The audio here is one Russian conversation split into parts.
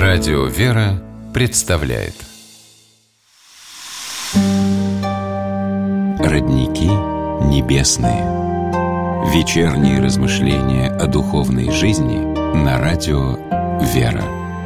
Радио «Вера» представляет Родники небесные. Вечерние размышления о духовной жизни на радио «Вера».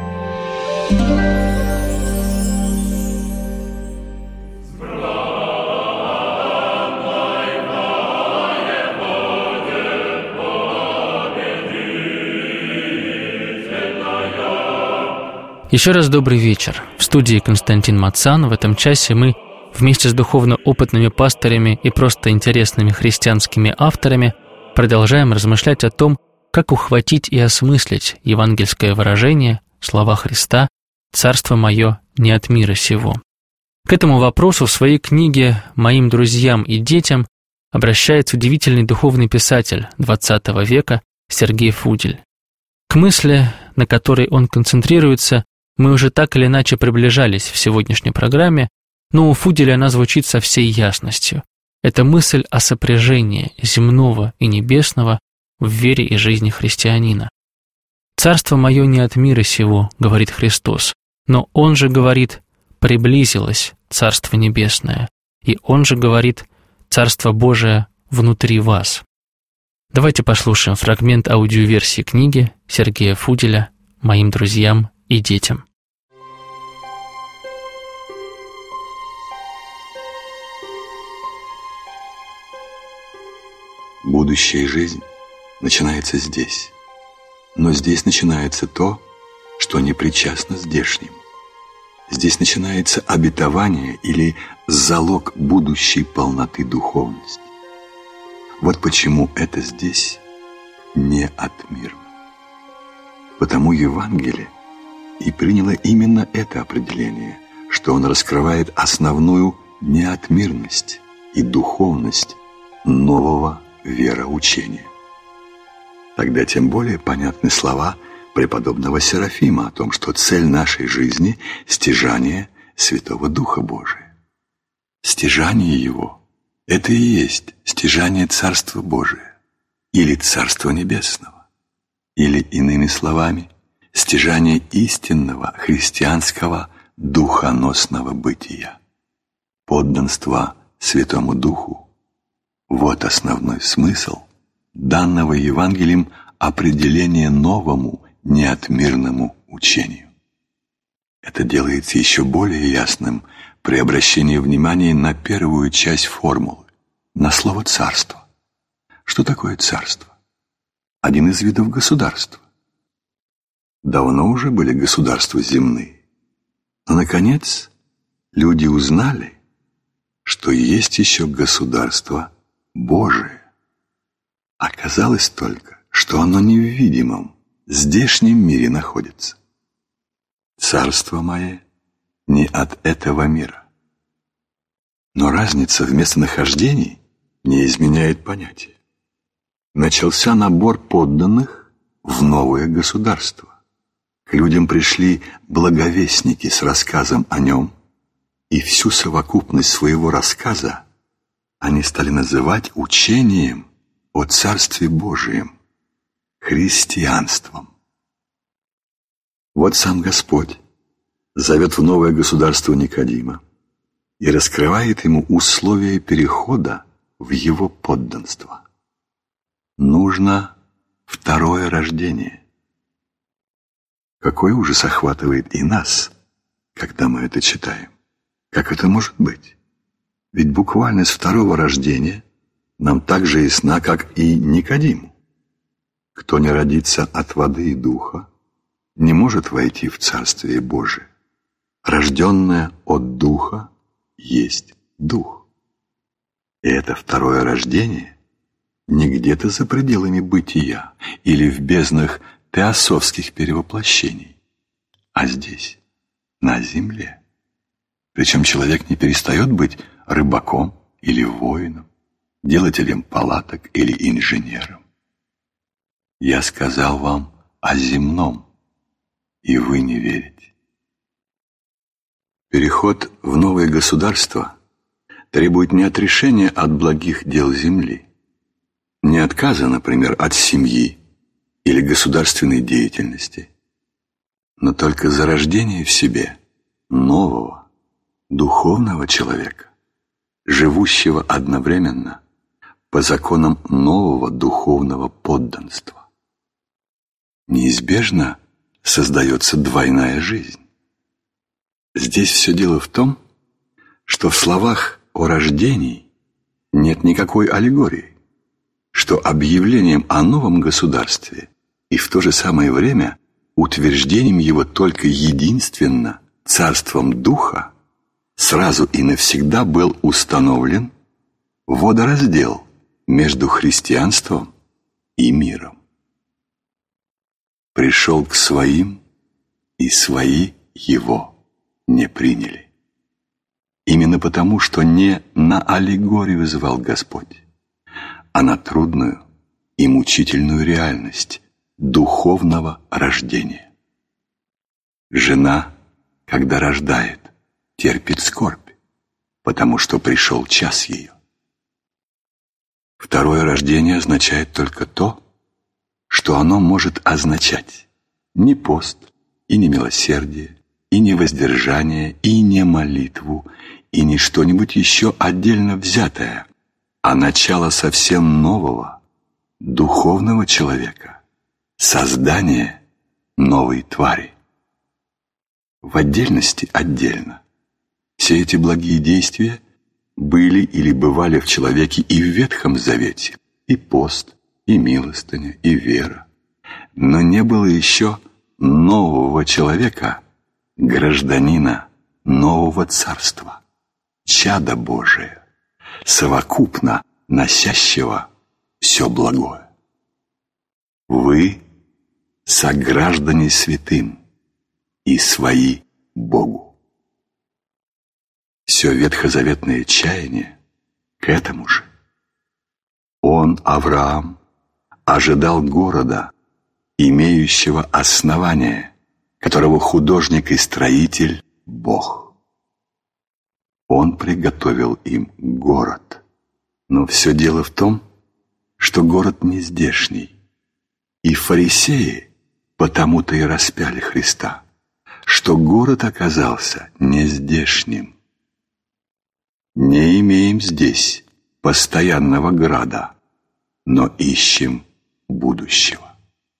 Еще раз добрый вечер. В студии Константин Мацан. В этом часе мы вместе с духовно опытными пастырями и просто интересными христианскими авторами продолжаем размышлять о том, как ухватить и осмыслить евангельское выражение, слова Христа «Царство мое не от мира сего». К этому вопросу в своей книге «Моим друзьям и детям» обращается удивительный духовный писатель XX века Сергей Фудель. К мысли, на которой он концентрируется, мы уже так или иначе приближались в сегодняшней программе, но у Фуделя она звучит со всей ясностью. Это мысль о сопряжении земного и небесного в вере и жизни христианина. «Царство мое не от мира сего», — говорит Христос, но Он же говорит «приблизилось Царство Небесное», и Он же говорит «Царство Божие внутри вас». Давайте послушаем фрагмент аудиоверсии книги Сергея Фуделя «Моим друзьям и детям». Будущая жизнь начинается здесь. Но здесь начинается то, что не причастно здешнему. Здесь начинается обетование или залог будущей полноты духовности. Вот почему это здесь не от мира. Потому Евангелие и приняло именно это определение, что он раскрывает основную неотмирность и духовность нового вероучения. Тогда тем более понятны слова преподобного Серафима о том, что цель нашей жизни – стяжание Святого Духа Божия. Стяжание Его – это и есть стяжание Царства Божия или Царства Небесного, или, иными словами, стяжание истинного христианского духоносного бытия. Подданство Святому Духу – вот основной смысл данного Евангелием определения новому неотмирному учению. Это делается еще более ясным при обращении внимания на первую часть формулы, на слово «царство». Что такое царство? Один из видов государства. Давно уже были государства земные, но, наконец, люди узнали, что есть еще государство Божие. Оказалось только, что оно не в видимом, здешнем мире находится. Царство мое не от этого мира. Но разница в местонахождении не изменяет понятия. Начался набор подданных в новое государство. К людям пришли благовестники с рассказом о нем, и всю совокупность своего рассказа они стали называть учением о Царстве Божием, христианством. Вот сам Господь зовет в новое государство Никодима и раскрывает ему условия перехода в его подданство. Нужно второе рождение. Какой ужас охватывает и нас, когда мы это читаем? Как это может быть? Ведь буквальность второго рождения нам так же ясна, как и Никодиму. Кто не родится от воды и духа, не может войти в Царствие Божие. Рожденное от духа есть дух. И это второе рождение не где-то за пределами бытия или в безднах теософских перевоплощений, а здесь, на земле. Причем человек не перестает быть рыбаком или воином, делателем палаток или инженером. Я сказал вам о земном, и вы не верите. Переход в новое государство требует не отрешения от благих дел земли, не отказа, например, от семьи или государственной деятельности, но только зарождение в себе нового, духовного человека, живущего одновременно по законам нового духовного подданства. Неизбежно создается двойная жизнь. Здесь все дело в том, что в словах о рождении нет никакой аллегории, что объявлением о новом государстве и в то же самое время утверждением его только единственно царством Духа сразу и навсегда был установлен водораздел между христианством и миром. Пришел к своим, и свои его не приняли. Именно потому, что не на аллегорию звал Господь, а на трудную и мучительную реальность духовного рождения. Жена, когда рождает, терпит скорбь, потому что пришел час ее. Второе рождение означает только то, что оно может означать не пост, и не милосердие, и не воздержание, и не молитву, и не что-нибудь еще отдельно взятое, а начало совсем нового, духовного человека, создание новой твари. В отдельности отдельно. Все эти благие действия были или бывали в человеке и в Ветхом Завете, и пост, и милостыня, и вера. Но не было еще нового человека, гражданина нового царства, чада Божия, совокупно носящего все благое. Вы сограждане святым и свои Богу. Все ветхозаветное чаяние к этому же. Он, Авраам, ожидал города, имеющего основание, которого художник и строитель – Бог. Он приготовил им город. Но все дело в том, что город не здешний. И фарисеи потому-то и распяли Христа, что город оказался не здешним. Не имеем здесь постоянного града, но ищем будущего.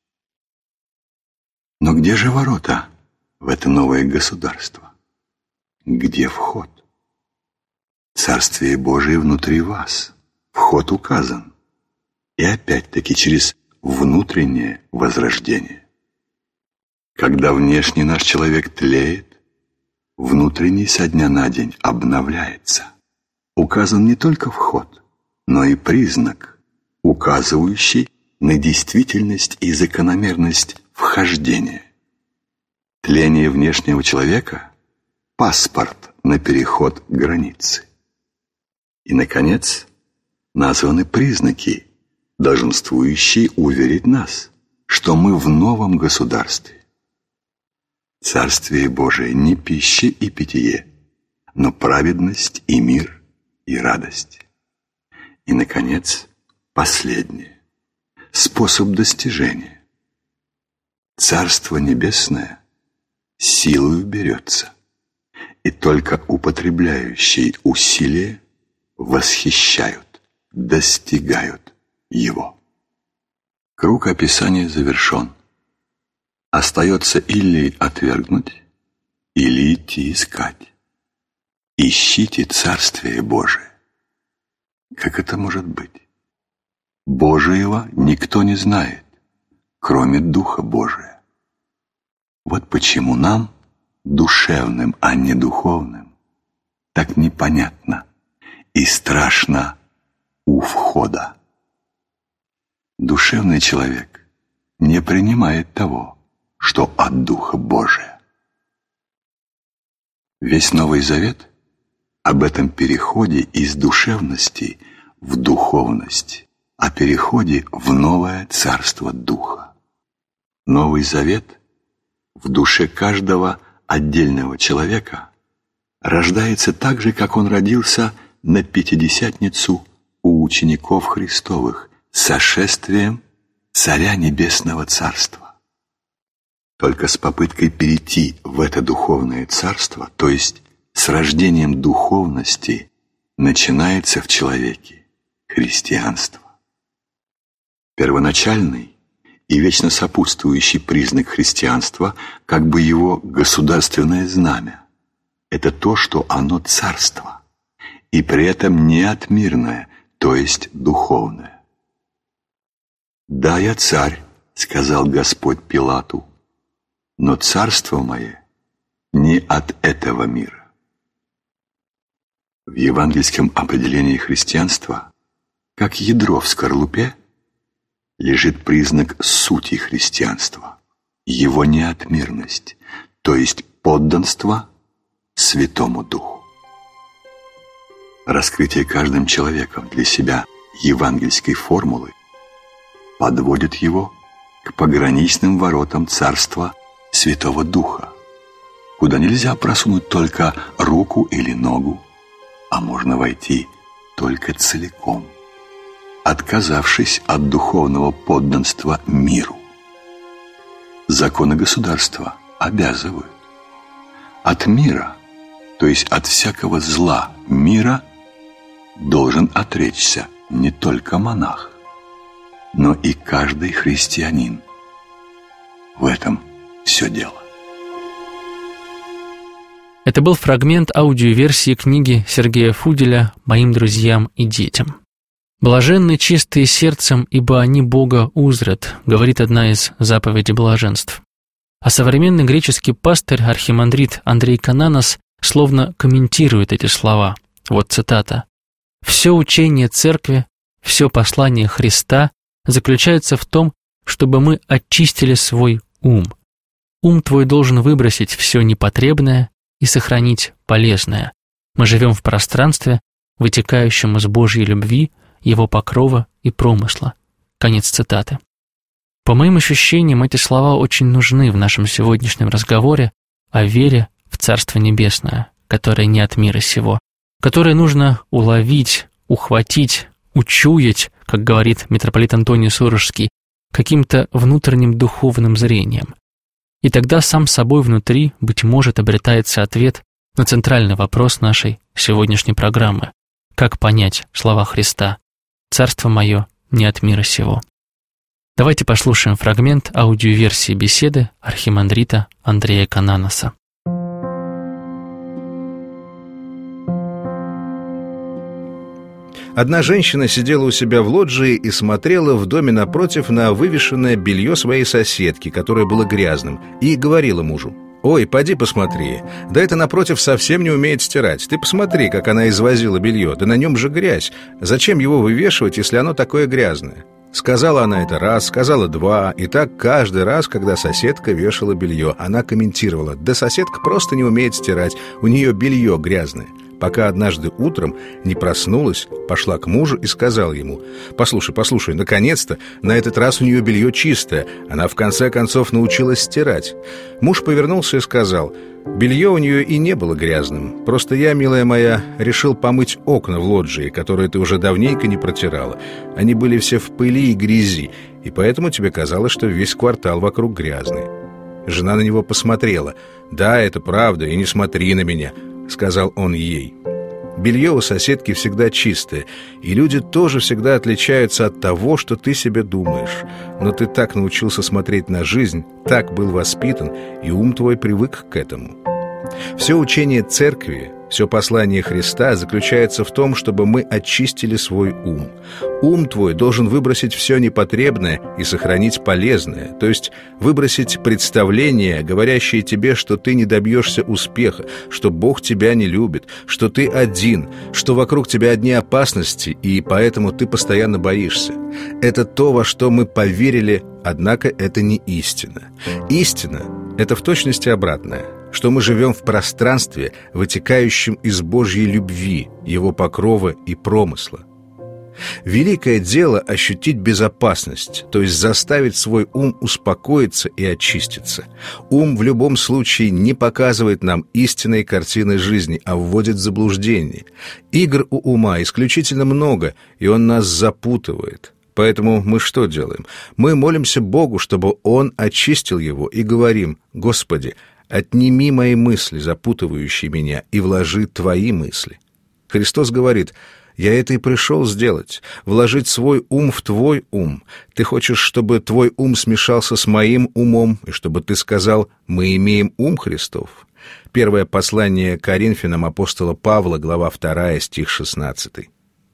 Но где же ворота в это новое государство? Где вход? Царствие Божие внутри вас. Вход указан. И опять-таки через внутреннее возрождение. Когда внешний наш человек тлеет, внутренний со дня на день обновляется. Указан не только вход, но и признак, указывающий на действительность и закономерность вхождения. Тление внешнего человека – паспорт на переход границы. И, наконец, названы признаки, долженствующие уверить нас, что мы в новом государстве. Царствие Божие не пища и питье, но праведность и мир и радость. И, наконец, последнее – способ достижения. Царство Небесное силою берется, и только употребляющие усилия восхищают, достигают его. Круг описания завершен. Остается или отвергнуть, или идти искать. Ищите Царствие Божие. Как это может быть? Божьего никто не знает, кроме Духа Божия. Вот почему нам, душевным, а не духовным, так непонятно и страшно у входа. Душевный человек не принимает того, что от Духа Божия. Весь Новый Завет об этом переходе из душевности в духовность, о переходе в новое царство Духа. Новый Завет в душе каждого отдельного человека рождается так же, как он родился на Пятидесятницу у учеников Христовых, сошествием Царя Небесного Царства. Только с попыткой перейти в это духовное царство, то есть с рождением духовности, начинается в человеке христианство. Первоначальный и вечно сопутствующий признак христианства, как бы его государственное знамя, это то, что оно царство, и при этом не отмирное, то есть духовное. «Да, я царь», — сказал Господь Пилату, «но царство мое не от этого мира». В евангельском определении христианства, как ядро в скорлупе, лежит признак сути христианства, его неотмирность, то есть подданство Святому Духу. Раскрытие каждым человеком для себя евангельской формулы подводит его к пограничным воротам Царства Святого Духа, куда нельзя просунуть только руку или ногу, а можно войти только целиком, отказавшись от духовного подданства миру. Законы государства обязывают. От мира, то есть от всякого зла мира, должен отречься не только монах, но и каждый христианин. В этом все дело. Это был фрагмент аудиоверсии книги Сергея Фуделя «Моим друзьям и детям». «Блаженны чистые сердцем, ибо они Бога узрят», говорит одна из заповедей блаженств. А современный греческий пастырь, архимандрит Андрей Кананос, словно комментирует эти слова. Вот цитата. «Все учение Церкви, все послание Христа заключается в том, чтобы мы очистили свой ум. Ум твой должен выбросить все непотребное и сохранить полезное. Мы живем в пространстве, вытекающем из Божьей любви, Его покрова и промысла». Конец цитаты. По моим ощущениям, эти слова очень нужны в нашем сегодняшнем разговоре о вере в Царство Небесное, которое не от мира сего, которое нужно уловить, ухватить, учуять, как говорит митрополит Антоний Сурожский, каким-то внутренним духовным зрением. И тогда сам собой внутри, быть может, обретается ответ на центральный вопрос нашей сегодняшней программы. Как понять слова Христа «Царство мое не от мира сего». Давайте послушаем фрагмент аудиоверсии беседы архимандрита Андрея Кананоса. Одна женщина сидела у себя в лоджии и смотрела в доме напротив на вывешенное белье своей соседки, которое было грязным, и говорила мужу: «Ой, поди посмотри, да это напротив совсем не умеет стирать. Ты посмотри, как она извозила белье, да на нем же грязь. Зачем его вывешивать, если оно такое грязное?» Сказала она это раз, сказала два, и так каждый раз, когда соседка вешала белье, она комментировала: «Да соседка просто не умеет стирать, у нее белье грязное». Пока однажды утром не проснулась, пошла к мужу и сказала ему: «Послушай, наконец-то, на этот раз у нее белье чистое, она в конце концов научилась стирать». Муж повернулся и сказал: «Белье у нее и не было грязным, просто я, милая моя, решил помыть окна в лоджии, которые ты уже давненько не протирала. Они были все в пыли и грязи, и поэтому тебе казалось, что весь квартал вокруг грязный». Жена на него посмотрела. «Да, это правда, и не смотри на меня», — сказал он ей. Белье у соседки всегда чистое, и люди тоже всегда отличаются от того, что ты себе думаешь. Но ты так научился смотреть на жизнь, так был воспитан, и ум твой привык к этому. Все учение Церкви, все послание Христа заключается в том, чтобы мы очистили свой ум. Ум твой должен выбросить все непотребное и сохранить полезное, то есть выбросить представления, говорящие тебе, что ты не добьешься успеха, что Бог тебя не любит, что ты один, что вокруг тебя одни опасности, и поэтому ты постоянно боишься. Это то, во что мы поверили, однако это не истина. Истина — это в точности обратное, что мы живем в пространстве, вытекающем из Божьей любви, Его покрова и промысла. Великое дело — ощутить безопасность, то есть заставить свой ум успокоиться и очиститься. Ум в любом случае не показывает нам истинной картины жизни, а вводит в заблуждение. Игр у ума исключительно много, и он нас запутывает. Поэтому мы что делаем? Мы молимся Богу, чтобы Он очистил его, и говорим: «Господи, отними мои мысли, запутывающие меня, и вложи Твои мысли». Христос говорит: «Я это и пришел сделать, вложить свой ум в твой ум. Ты хочешь, чтобы твой ум смешался с моим умом, и чтобы ты сказал: мы имеем ум Христов». Первое послание к Коринфянам апостола Павла, глава 2, стих 16.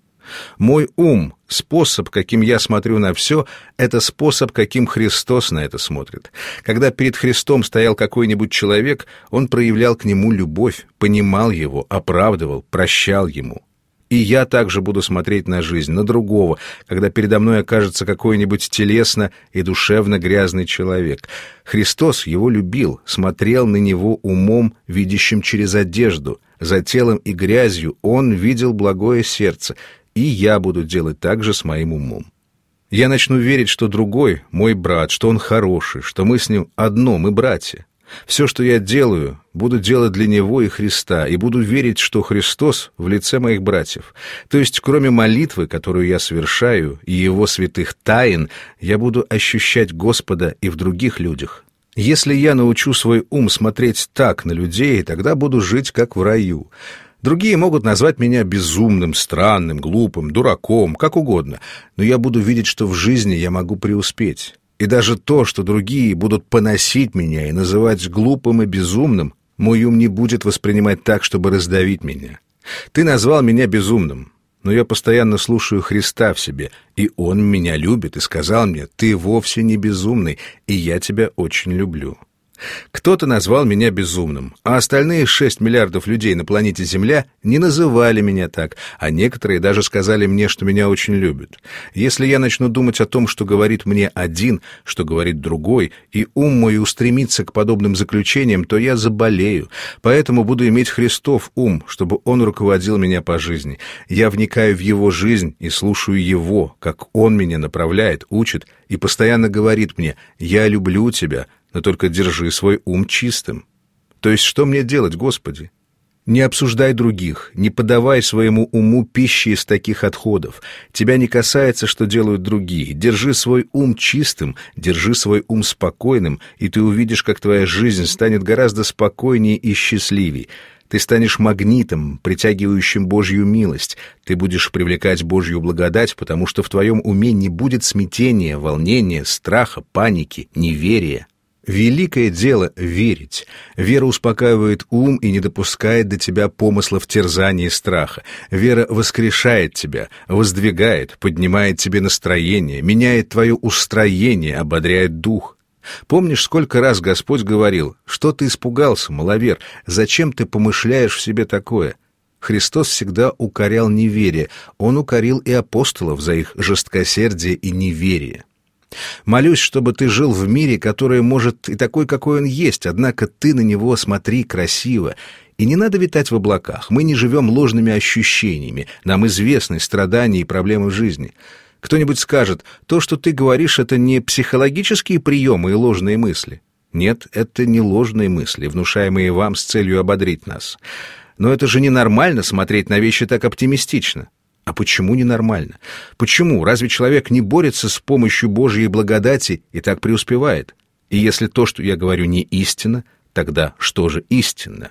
Мой ум, способ, каким я смотрю на все, это способ, каким Христос на это смотрит. Когда перед Христом стоял какой-нибудь человек, он проявлял к нему любовь, понимал его, оправдывал, прощал ему. И я также буду смотреть на жизнь, на другого, когда передо мной окажется какой-нибудь телесно и душевно грязный человек. Христос его любил, смотрел на него умом, видящим через одежду. За телом и грязью он видел благое сердце, и я буду делать так же с моим умом. Я начну верить, что другой — мой брат, что он хороший, что мы с ним одно, мы братья. Все, что я делаю, буду делать для Него и Христа, и буду верить, что Христос в лице моих братьев. То есть, кроме молитвы, которую я совершаю, и Его святых тайн, я буду ощущать Господа и в других людях. Если я научу свой ум смотреть так на людей, тогда буду жить как в раю. Другие могут назвать меня безумным, странным, глупым, дураком, как угодно, но я буду видеть, что в жизни я могу преуспеть. И даже то, что другие будут поносить меня и называть глупым и безумным, мой ум не будет воспринимать так, чтобы раздавить меня. Ты назвал меня безумным, но я постоянно слушаю Христа в себе, и Он меня любит и сказал мне: «Ты вовсе не безумный, и я тебя очень люблю». Кто-то назвал меня безумным, а остальные 6 миллиардов людей на планете Земля не называли меня так, а некоторые даже сказали мне, что меня очень любят. Если я начну думать о том, что говорит мне один, что говорит другой, и ум мой устремится к подобным заключениям, то я заболею. Поэтому буду иметь Христов ум, чтобы Он руководил меня по жизни. Я вникаю в Его жизнь и слушаю Его, как Он меня направляет, учит и постоянно говорит мне: «Я люблю тебя, но только держи свой ум чистым». То есть что мне делать, Господи? Не обсуждай других, не подавай своему уму пищи из таких отходов. Тебя не касается, что делают другие. Держи свой ум чистым, держи свой ум спокойным, и ты увидишь, как твоя жизнь станет гораздо спокойнее и счастливей. Ты станешь магнитом, притягивающим Божью милость. Ты будешь привлекать Божью благодать, потому что в твоем уме не будет смятения, волнения, страха, паники, неверия. Великое дело — верить. Вера успокаивает ум и не допускает до тебя помыслов терзания и страха. Вера воскрешает тебя, воздвигает, поднимает тебе настроение, меняет твое устроение, ободряет дух. Помнишь, сколько раз Господь говорил: «Что ты испугался, маловер? Зачем ты помышляешь в себе такое?» Христос всегда укорял неверие. Он укорил и апостолов за их жесткосердие и неверие. Молюсь, чтобы ты жил в мире, который может и такой, какой он есть, однако ты на него смотри красиво. И не надо витать в облаках. Мы не живем ложными ощущениями. Нам известны страдания и проблемы в жизни. Кто-нибудь скажет: то, что ты говоришь, это не психологические приемы и ложные мысли. Нет, это не ложные мысли, внушаемые вам с целью ободрить нас. Но это же ненормально смотреть на вещи так оптимистично. А почему ненормально? Почему? Разве человек не борется с помощью Божьей благодати и так преуспевает? И если то, что я говорю, не истина, тогда что же истинно?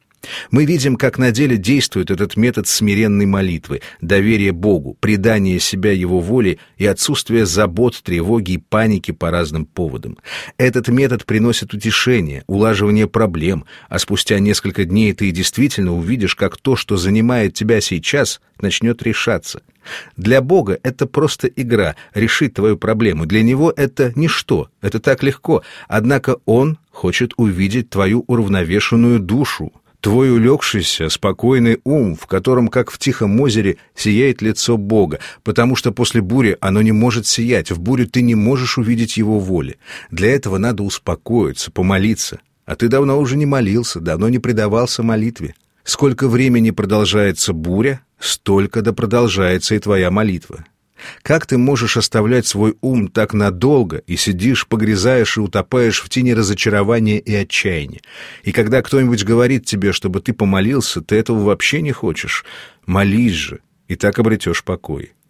Мы видим, как на деле действует этот метод смиренной молитвы, доверие Богу, предание себя Его воле и отсутствие забот, тревоги и паники по разным поводам. Этот метод приносит утешение, улаживание проблем, а спустя несколько дней ты действительно увидишь, как то, что занимает тебя сейчас, начнет решаться. Для Бога это просто игра, решить твою проблему. Для Него это ничто, это так легко. Однако Он хочет увидеть твою уравновешенную душу, твой улегшийся, спокойный ум, в котором, как в тихом озере, сияет лицо Бога, потому что после бури оно не может сиять, в бурю ты не можешь увидеть Его воли. Для этого надо успокоиться, помолиться. А ты давно уже не молился, давно не предавался молитве. Сколько времени продолжается буря, столько да продолжается и твоя молитва. Как ты можешь оставлять свой ум так надолго и сидишь, погрязаешь и утопаешь в тени разочарования и отчаяния? И когда кто-нибудь говорит тебе, чтобы ты помолился, ты этого вообще не хочешь. Молись же, и так обретешь покой.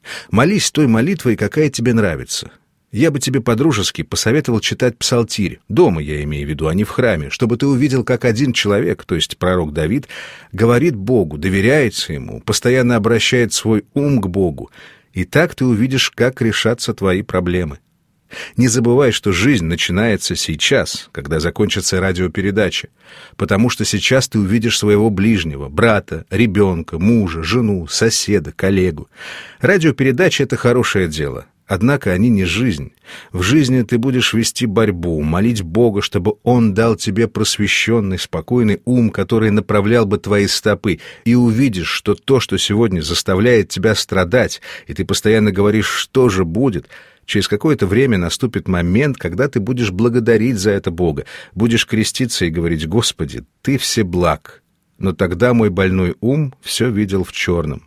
Молись той молитвой, какая тебе нравится. Я бы тебе по-дружески посоветовал читать псалтирь. Дома, я имею в виду, а не в храме, чтобы ты увидел, как один человек, то есть пророк Давид, говорит Богу, доверяется Ему, постоянно обращает свой ум к Богу. И так ты увидишь, как решатся твои проблемы. Не забывай, что жизнь начинается сейчас, когда закончится радиопередача, потому что сейчас ты увидишь своего ближнего, брата, ребенка, мужа, жену, соседа, коллегу. Радиопередача — это хорошее дело. Однако они не жизнь. В жизни ты будешь вести борьбу, молить Бога, чтобы Он дал тебе просвещенный, спокойный ум, который направлял бы твои стопы, и увидишь, что то, что сегодня заставляет тебя страдать, и ты постоянно говоришь, что же будет, через какое-то время наступит момент, когда ты будешь благодарить за это Бога, будешь креститься и говорить: «Господи, Ты всеблаг». Но тогда мой больной ум все видел в черном.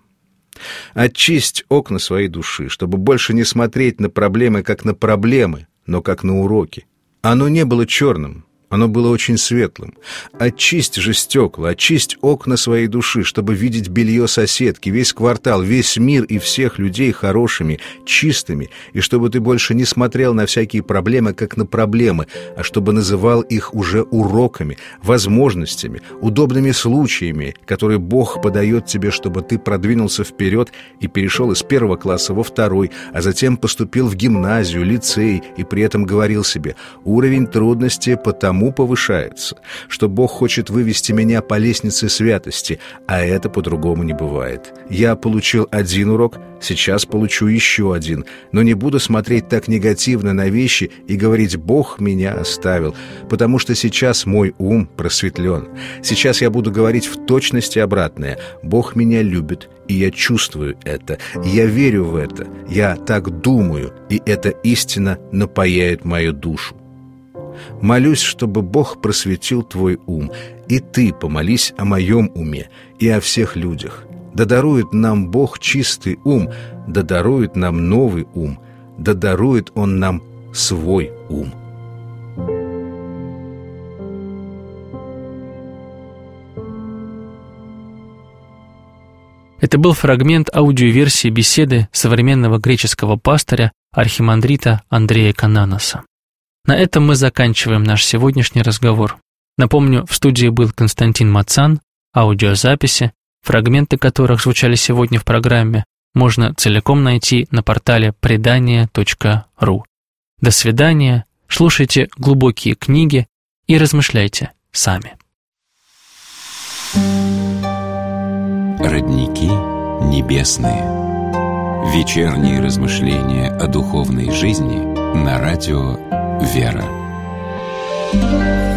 Очисть окна своей души, чтобы больше не смотреть на проблемы как на проблемы, но как на уроки. Оно не было черным, оно было очень светлым. Очисть же стекла, очисть окна своей души, чтобы видеть белье соседки, весь квартал, весь мир и всех людей хорошими, чистыми, и чтобы ты больше не смотрел на всякие проблемы как на проблемы, а чтобы называл их уже уроками, возможностями, удобными случаями, которые Бог подает тебе, чтобы ты продвинулся вперед и перешел из 1 класса во 2, а затем поступил в гимназию, лицей, и при этом говорил себе: уровень трудности потому повышается, что Бог хочет вывести меня по лестнице святости, а это по-другому не бывает. Я получил один урок, сейчас получу еще один, но не буду смотреть так негативно на вещи и говорить: Бог меня оставил, потому что сейчас мой ум просветлен. Сейчас я буду говорить в точности обратное: Бог меня любит, и я чувствую это, я верю в это, я так думаю, и эта истина напояет мою душу. Молюсь, чтобы Бог просветил твой ум, и ты помолись о моем уме и о всех людях. Да дарует нам Бог чистый ум, да дарует нам новый ум, да дарует Он нам свой ум. Это был фрагмент аудиоверсии беседы современного греческого пастыря архимандрита Андрея Кананоса. На этом мы заканчиваем наш сегодняшний разговор. Напомню, в студии был Константин Мацан. Аудиозаписи, фрагменты которых звучали сегодня в программе, можно целиком найти на портале предания.ру. До свидания, слушайте глубокие книги и размышляйте сами. Родники небесные. Вечерние размышления о духовной жизни на радио «Вера».